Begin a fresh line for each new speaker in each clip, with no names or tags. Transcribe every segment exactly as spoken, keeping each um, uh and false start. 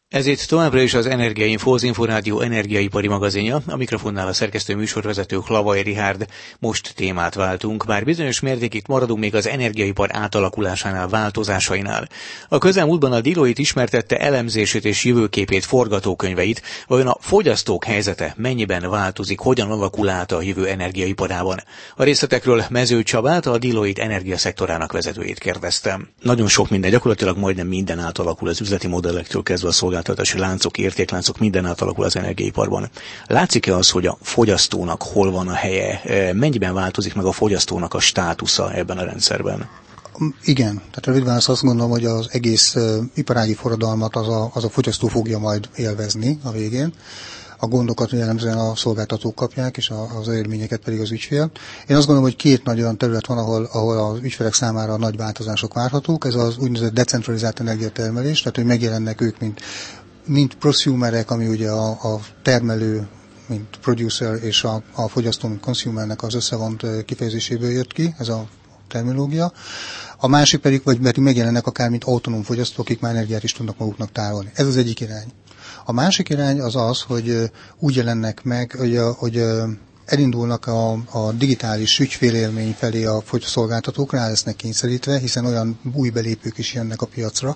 Ez itt továbbra is az Energiainfo, az Inforádió energiaipari magazinja, a mikrofonnál a szerkesztő műsorvezető Hlavaj Richárd. Most témát váltunk, bár bizonyos mértékig maradunk még az energiaipar átalakulásánál, változásainál. A közelmúltban a Deloitte ismertette elemzését és jövőképét, forgatókönyveit, vajon a fogyasztók helyzete mennyiben változik, hogyan alakul át a jövő energiaiparában. A részletekről Mező Csabát, a Deloitte energiaszektorának vezetőjét kérdeztem. Nagyon sok minden, gyakorlatilag majdnem minden átalakul, az üzleti modellektől kezdve a szolgáltatási láncok, értékláncok, minden átalakul az energiaiparban. Látszik-e az, hogy a fogyasztónak hol van a helye, mennyiben változik meg a fogyasztónak a státusza ebben a rendszerben?
Igen, tehát rövid válasz, azt gondolom, hogy az egész uh, iparági forradalmat az a, az a fogyasztó fogja majd élvezni a végén. A gondokat jellemzően a szolgáltatók kapják, és a, az eredményeket pedig az ügyfél. Én azt gondolom, hogy két nagy olyan terület van, ahol, ahol az ügyfelek számára nagy változások várhatók. Ez az úgynevezett decentralizált energiatermelés, tehát hogy megjelennek ők, mint, mint prosumerek, ami ugye a, a termelő, mint producer, és a, a fogyasztó, mint consumernek az összevont kifejezéséből jött ki, ez a terminológia. A másik pedig, vagy pedig megjelennek akár, mint autonóm fogyasztók, akik már energiát is tudnak maguknak tárolni. Ez az egyik irány. A másik irány az az, hogy úgy jelennek meg, hogy, hogy elindulnak a, a digitális ügyfélélmény felé a szolgáltatók, rá lesznek kényszerítve, hiszen olyan új belépők is jönnek a piacra,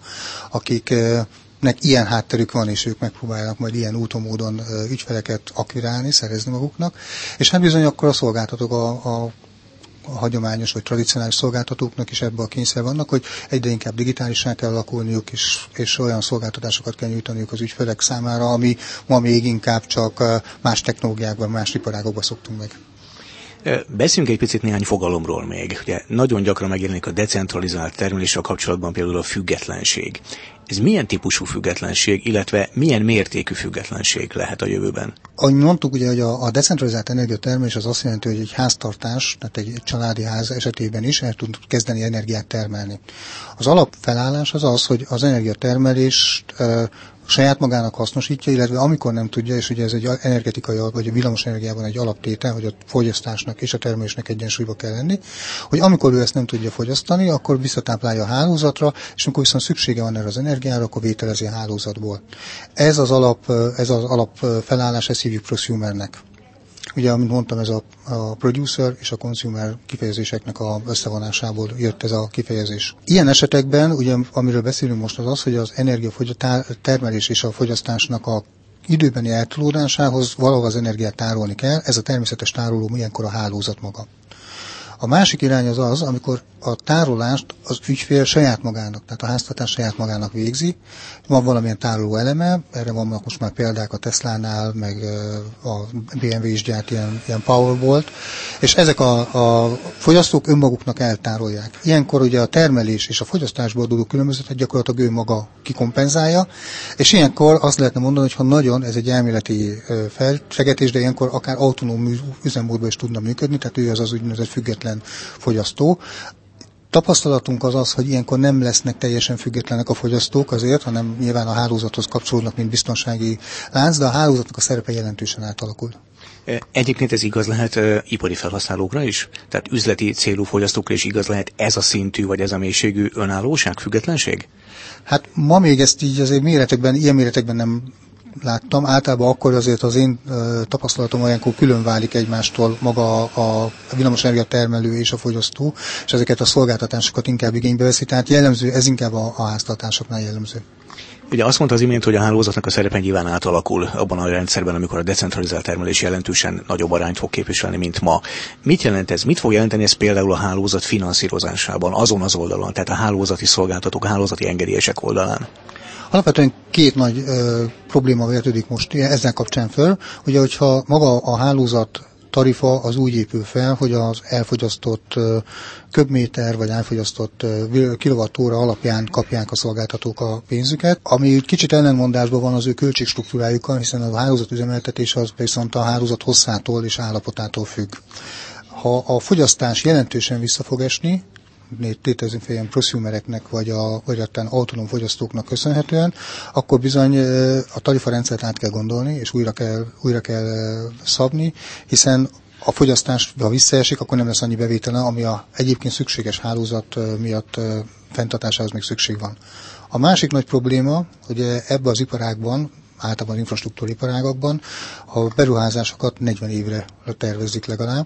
akiknek ilyen hátterük van, és ők megpróbálnak majd ilyen úton módon ügyfeleket akvirálni, szerezni maguknak, és hát bizony akkor a szolgáltatók a, a a hagyományos vagy tradicionális szolgáltatóknak is ebben a kényszer vannak, hogy egyre inkább digitálissá kell alakulniuk, és, és olyan szolgáltatásokat kell nyújtaniuk az ügyfelek számára, ami ma még inkább csak más technológiákban, más iparágokban szoktunk meg.
Beszéljünk egy picit néhány fogalomról még. Ugye nagyon gyakran megjelenik a decentralizált termeléssel kapcsolatban például a függetlenség. Ez milyen típusú függetlenség, illetve milyen mértékű függetlenség lehet a jövőben?
Ahogy mondtuk, ugye, hogy a, a decentralizált energiatermelés az azt jelenti, hogy egy háztartás, tehát egy családi ház esetében is el tud kezdeni energiát termelni. Az alapfelállás az az, hogy az energiatermelést e, saját magának hasznosítja, illetve amikor nem tudja, és ugye ez egy energetikai, vagy a villamos energiában egy alaptétel, hogy a fogyasztásnak és a termelésnek egyensúlyba kell lenni, hogy amikor ő ezt nem tudja fogyasztani, akkor visszatáplálja a hálózatra, és amikor viszont szüksége van erre az energiára, akkor vételezi a hálózatból. Ez az alap, ez az alap felállás, ezt hívjuk prosumernek. Ugye, amint mondtam, ez a, a producer és a consumer kifejezéseknek a összevonásából jött ez a kifejezés. Ilyen esetekben, ugye, amiről beszélünk most, az az, hogy az energiatermelés és a fogyasztásnak a időbeni eltolódásához valahol az energiát tárolni kell, ez a természetes tároló ilyenkor a hálózat maga. A másik irány az az, amikor a tárolást az ügyfél saját magának, tehát a háztartás saját magának végzi. Van valamilyen tároló eleme, erre vannak most már példák a Teslánál, meg a bé em vé is gyárt ilyen, ilyen Powerbolt, és ezek a, a fogyasztók önmaguknak eltárolják. Ilyenkor ugye a termelés és a fogyasztásból adódó különbözetet gyakorlatilag ő maga kikompenzálja, és ilyenkor azt lehetne mondani, hogy ha nagyon, ez egy elméleti felfegetés, de ilyenkor akár autonóm üzemmódban is tudna működni, tehát ő az az úgynevezett független fogyasztó. Tapasztalatunk az az, hogy ilyenkor nem lesznek teljesen függetlenek a fogyasztók azért, hanem nyilván a hálózathoz kapcsolódnak, mint biztonsági lánc, de a hálózatnak a szerepe jelentősen átalakul.
Egyébként ez igaz lehet uh, ipari felhasználókra is? Tehát üzleti célú fogyasztókra is igaz lehet ez a szintű, vagy ez a mélységű önállóság, függetlenség?
Hát ma még ezt így azért méretekben, ilyen méretekben nem láttam. Általában akkor azért az én uh, tapasztalatom olyankor külön válik egymástól maga a, a villamosenergia termelő és a fogyasztó, és ezeket a szolgáltatásokat inkább igénybe veszi, tehát jellemző, ez inkább a, a háztartásoknál jellemző.
Ugye azt mondta az imént, hogy a hálózatnak a szerepe nyilván átalakul abban a rendszerben, amikor a decentralizált termelés jelentősen nagyobb arányt fog képviselni, mint ma. Mit jelent ez? Mit fog jelenteni ez például a hálózat finanszírozásában, azon az oldalon, tehát a hálózati szolgáltatók, a hálózati engedélyesek oldalán?
Alapvetően két nagy ö, probléma vetődik most ezzel kapcsán föl. Ugye, hogyha maga a hálózat tarifa az úgy épül fel, hogy az elfogyasztott ö, köbméter vagy elfogyasztott ö, kilovattóra alapján kapják a szolgáltatók a pénzüket, ami kicsit ellentmondásban van az ő költségstruktúrájukkal, hiszen a hálózat üzemeltetése az viszont a hálózat hosszától és állapotától függ. Ha a fogyasztás jelentősen vissza fog esni, létezünk ilyen prosumereknek, vagy a vagy a autonóm fogyasztóknak köszönhetően, akkor bizony a tarifarendszert át kell gondolni, és újra kell, újra kell szabni, hiszen a fogyasztás, ha visszaesik, akkor nem lesz annyi bevétele, ami a egyébként szükséges hálózat miatt fenntartásához még szükség van. A másik nagy probléma, hogy ebben az iparágban, általában infrastruktúriparágakban a beruházásokat negyven évre tervezik legalább.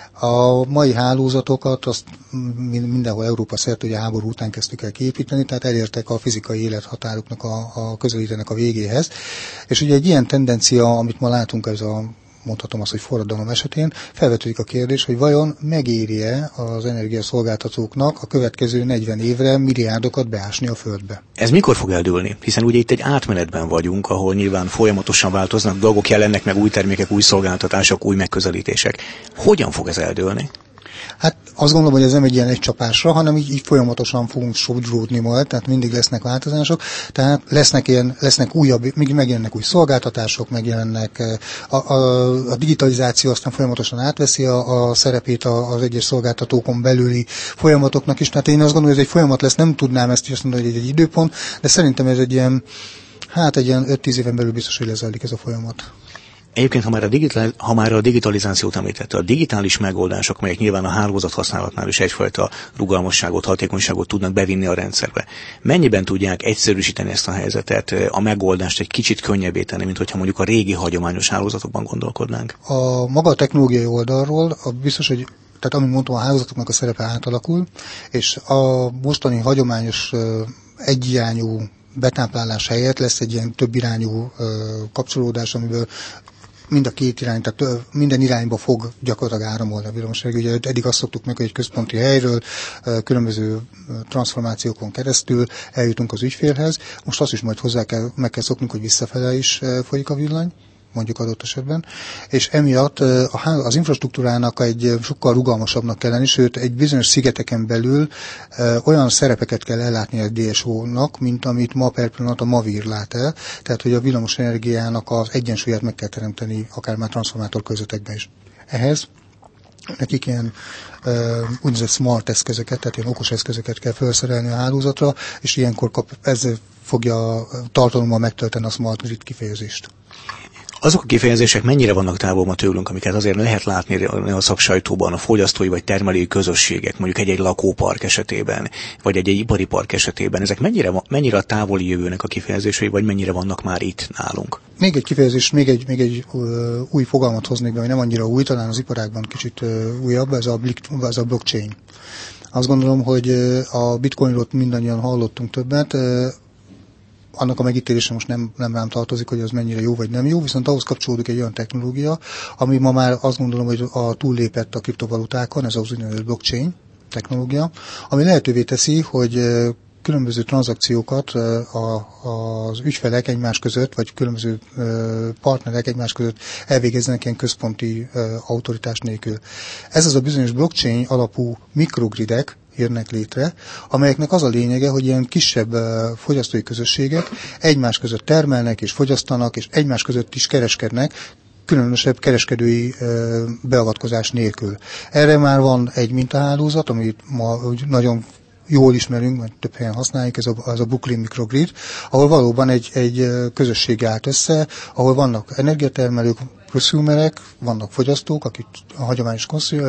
A mai hálózatokat azt mindenhol Európa szerte ugye háború után kezdtük el kiépíteni, tehát elértek a fizikai élethatároknak a, a közelítenek a végéhez. És ugye egy ilyen tendencia, amit ma látunk, ez a mondhatom azt, hogy forradalom esetén, felvetődik a kérdés, hogy vajon megéri-e az energiaszolgáltatóknak a következő negyven évre milliárdokat beásni a földbe.
Ez mikor fog eldőlni? Hiszen ugye itt egy átmenetben vagyunk, ahol nyilván folyamatosan változnak dolgok, jelennek meg új termékek, új szolgáltatások, új megközelítések. Hogyan fog ez eldőlni?
Hát azt gondolom, hogy ez nem egy ilyen egy csapásra, hanem így, így folyamatosan fogunk sodródni majd, tehát mindig lesznek változások, tehát lesznek ilyen, lesznek újabb, még megjelennek új szolgáltatások, megjelennek a, a, a digitalizáció aztán folyamatosan átveszi a, a szerepét az egyes szolgáltatókon belüli folyamatoknak is, tehát én azt gondolom, hogy ez egy folyamat lesz, nem tudnám ezt is azt mondani, hogy egy, egy időpont, de szerintem ez egy ilyen, hát egy ilyen öt-tíz éven belül biztos, hogy lezajlik ez a folyamat.
Egyébként, ha már, a digitál, ha már a digitalizációt említette, a digitális megoldások, melyek nyilván a hálózat használatnál is egyfajta rugalmasságot, hatékonyságot tudnak bevinni a rendszerbe. Mennyiben tudják egyszerűsíteni ezt a helyzetet, a megoldást egy kicsit könnyebbé tenni, mint hogyha mondjuk a régi hagyományos hálózatokban gondolkodnánk?
A maga a technológiai oldalról a biztos, hogy tehát amint mondtam, a hálózatoknak a szerepe átalakul, és a mostani hagyományos egyirányú betáplálás helyett lesz egy ilyen több irányú kapcsolódás, amiből mind a két irány, tehát minden irányba fog gyakorlatilag áramolni a villamosenergia. Ugye eddig azt szoktuk meg, hogy egy központi helyről különböző transformációkon keresztül eljutunk az ügyfélhez. Most azt is majd hozzá kell, meg kell szoknunk, hogy visszafele is folyik a villany, mondjuk adott esetben, és emiatt az infrastruktúrának egy sokkal rugalmasabbnak kell lenni, sőt egy bizonyos szigeteken belül olyan szerepeket kell ellátni a dé es ó-nak, mint amit ma per pillanat a Mavir lát el, tehát hogy a villamos energiának az egyensúlyát meg kell teremteni, akár már transformátor közöttekben is. Ehhez nekik ilyen uh, úgynevezett smart eszközöket, tehát ilyen okos eszközöket kell felszerelni a hálózatra, és ilyenkor kap, ezzel fogja tartalommal megtölteni a smart grid kifejezést.
Azok a kifejezések mennyire vannak távol ma tőlünk, amiket azért lehet látni a szaksajtóban, a fogyasztói vagy termelői közösségek, mondjuk egy-egy lakópark esetében, vagy egy-egy ipari park esetében. Ezek mennyire, mennyire a távoli jövőnek a kifejezései, vagy mennyire vannak már itt nálunk?
Még egy kifejezés, még egy, még egy uh, új fogalmat hoznék be, ami nem annyira új, talán az iparágban kicsit uh, újabb, ez a, ez a blockchain. Azt gondolom, hogy uh, a bitcoinról mindannyian hallottunk többet, uh, annak a megítélése most nem, nem rám tartozik, hogy az mennyire jó vagy nem jó, viszont ahhoz kapcsolódik egy olyan technológia, ami ma már azt gondolom, hogy a túllépett a kriptovalutákon, ez az úgynevezett blockchain technológia, ami lehetővé teszi, hogy különböző tranzakciókat a, az ügyfelek egymás között, vagy különböző partnerek egymás között elvégezzenek ilyen központi autoritás nélkül. Ez az a bizonyos blockchain alapú mikrogridek jönnek létre, amelyeknek az a lényege, hogy ilyen kisebb fogyasztói közösségek egymás között termelnek és fogyasztanak, és egymás között is kereskednek, különösebb kereskedői beavatkozás nélkül. Erre már van egy mintahálózat, amit ma nagyon jól ismerünk, mert több helyen használjuk, ez a, az a Brooklyn Microgrid, ahol valóban egy, egy közösség állt össze, ahol vannak energiatermelők, consumerek, vannak fogyasztók, akik a hagyományos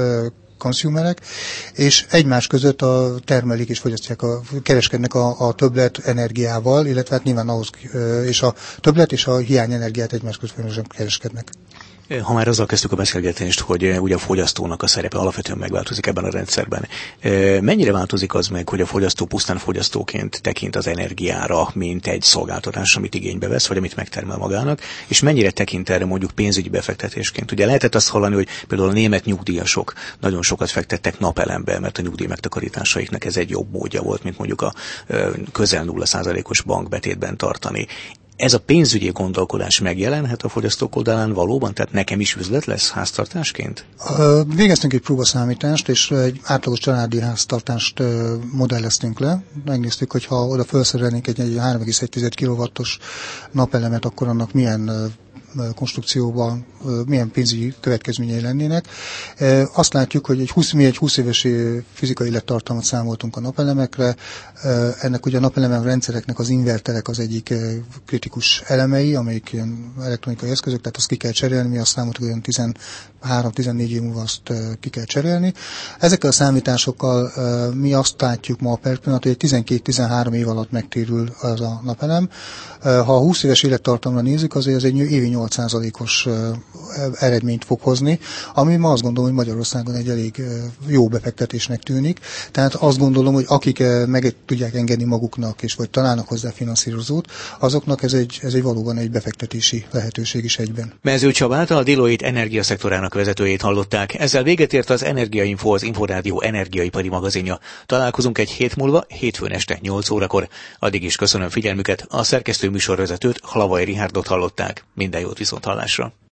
consumerek, és egymás között a termelik és fogyasztják, a, kereskednek a, a többlet energiával, illetve hát nyilván ahhoz, és a többlet és a hiány energiát egymás között kereskednek.
Ha már azzal kezdtük a beszélgetést, hogy ugye a fogyasztónak a szerepe alapvetően megváltozik ebben a rendszerben. Mennyire változik az meg, hogy a fogyasztó pusztán fogyasztóként tekint az energiára, mint egy szolgáltatás, amit igénybe vesz, vagy amit megtermel magának, és mennyire tekint erre mondjuk pénzügyi befektetésként? Ugye lehetett azt hallani, hogy például a német nyugdíjasok nagyon sokat fektettek napelembe, mert a nyugdíj megtakarításaiknak ez egy jobb módja volt, mint mondjuk a közel nulla százalékos bankbetétben tartani. Ez a pénzügyi gondolkodás megjelenhet a fogyasztók oldalán valóban? Tehát nekem is üzlet lesz háztartásként?
Végeztünk egy próbaszámítást, és egy átlagos családi háztartást modelleztünk le. Megnéztük, hogy ha oda felszerelnénk egy, egy három egész egy kilowattos napelemet, akkor annak milyen konstrukcióban milyen pénzügyi következményei lennének. Azt látjuk, hogy egy húsz, mi egy húsz éves fizikai élettartalmat számoltunk a napelemekre. Ennek ugye a napelemek rendszereknek az inverterek az egyik kritikus elemei, amelyik ilyen elektronikai eszközök, tehát azt ki kell cserélni, mi azt számoltuk, hogy olyan tizenhárom-tizennégy év múlva azt ki kell cserélni. Ezekkel a számításokkal mi azt látjuk ma per pillanat, hogy tizenkét-tizenhárom év alatt megtérül az a napelem. Ha a húsz éves élettartamra nézzük, azért az egy évi nyolc százalékos eredményt fog hozni, ami ma azt gondolom, hogy Magyarországon egy elég jó befektetésnek tűnik. Tehát azt gondolom, hogy akik meg tudják engedni maguknak, és vagy találnak hozzá finanszírozót, azoknak ez egy, ez egy valóban egy befektetési lehetőség is egyben.
Mező Csabát, a Deloitte energiaszektorának vezetőjét hallották. Ezzel véget ért az Energiainfo, az Inforádió energiaipari magazinja. Találkozunk egy hét múlva, hétfőn este nyolc órakor. Addig is köszönöm figyelmüket, a szerkesztő műsorvezetőt, Hlavai Rihárdot hallották. Minden jót viszonthallásra.